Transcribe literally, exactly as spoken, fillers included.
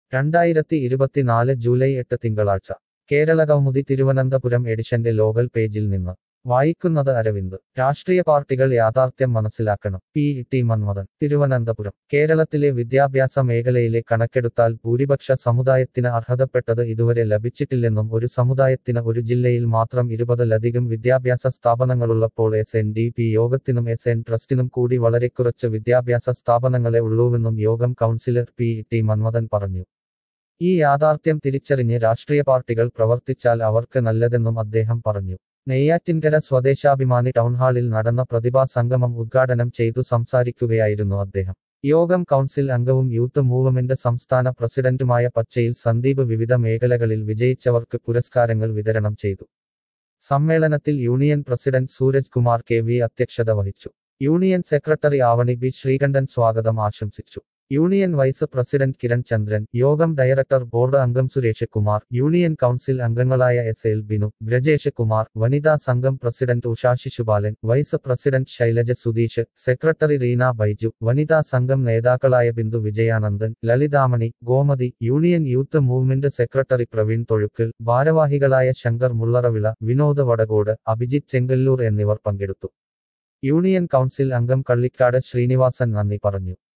രണ്ടായിരത്തി ഇരുപത്തിനാല് ജൂലൈ എട്ട് തിങ്കളാഴ്ച കേരളകൗമുദി തിരുവനന്തപുരം എഡിഷന്റെ ലോകൽ പേജിൽ നിന്ന് വായിക്കുന്നത് അരവിന്ദ്. രാഷ്ട്രീയ പാർട്ടികൾ യാഥാർത്ഥ്യം മനസ്സിലാക്കണം. P T Manmathan, Thiruvananthapuram. കേരളത്തിലെ വിദ്യാഭ്യാസ മേഖലയിലെ കണക്കെടുത്താൽ ഭൂരിപക്ഷ സമുദായത്തിന് അർഹതപ്പെട്ടത് ഇതുവരെ ലഭിച്ചിട്ടില്ലെന്നും ഒരു സമുദായത്തിന് ഒരു ജില്ലയിൽ മാത്രം ഇരുപതിലധികം വിദ്യാഭ്യാസ സ്ഥാപനങ്ങളുള്ളപ്പോൾ എസ് എൻ ഡി പി യോഗത്തിനും എസ് എൻ ട്രസ്റ്റിനും കൂടി വളരെ കുറച്ച് വിദ്യാഭ്യാസ സ്ഥാപനങ്ങളെ ഉള്ളൂവെന്നും യോഗം കൗൺസിലർ പി ടി മന്മഥൻ പറഞ്ഞു. ഈ യാഥാർത്ഥ്യം തിരിച്ചറിഞ്ഞ് രാഷ്ട്രീയ പാർട്ടികൾ പ്രവർത്തിച്ചാൽ അവർക്ക് നല്ലതെന്നും അദ്ദേഹം പറഞ്ഞു. നെയ്യാറ്റിൻകര സ്വദേശാഭിമാനി ടൗൺഹാളിൽ നടന്ന പ്രതിഭാ സംഗമം ഉദ്ഘാടനം ചെയ്തു സംസാരിക്കുകയായിരുന്നു അദ്ദേഹം. യോഗം കൗൺസിൽ അംഗവും യൂത്ത് മൂവ്മെന്റ് സംസ്ഥാന പ്രസിഡന്റുമായ പച്ചയിൽ സന്ദീപ് വിവിധ മേഖലകളിൽ വിജയിച്ചവർക്ക് പുരസ്കാരങ്ങൾ വിതരണം ചെയ്തു. സമ്മേളനത്തിൽ union president Sooraj Kumar K V അധ്യക്ഷത വഹിച്ചു. Union secretary Avani B Sreekantan സ്വാഗതം ആശംസിച്ചു. Union vice president Kiran Chandran, യോഗം ഡയറക്ടർ ബോർഡ് അംഗം സുരേഷ് കുമാർ, യൂണിയൻ കൗൺസിൽ അംഗങ്ങളായ എസ് എൽ ബിനു, ബ്രജേഷ് കുമാർ, വനിതാ സംഘം president Usha Sisupalan, vice president Shailaja Sudheesh, secretary Reena Baiju, വനിതാ സംഘം നേതാക്കളായ Bindu Vijayanandan, Lalithamani, Gomathi, union youth movement secretary Praveen Thozhukkal, ഭാരവാഹികളായ ശങ്കർ മുള്ളറവിള, വിനോദ് വടകോട്, അഭിജിത്ത് ചെങ്കല്ലൂർ എന്നിവർ പങ്കെടുത്തു. യൂണിയൻ കൗൺസിൽ അംഗം കള്ളിക്കാട് ശ്രീനിവാസൻ നന്ദി പറഞ്ഞു.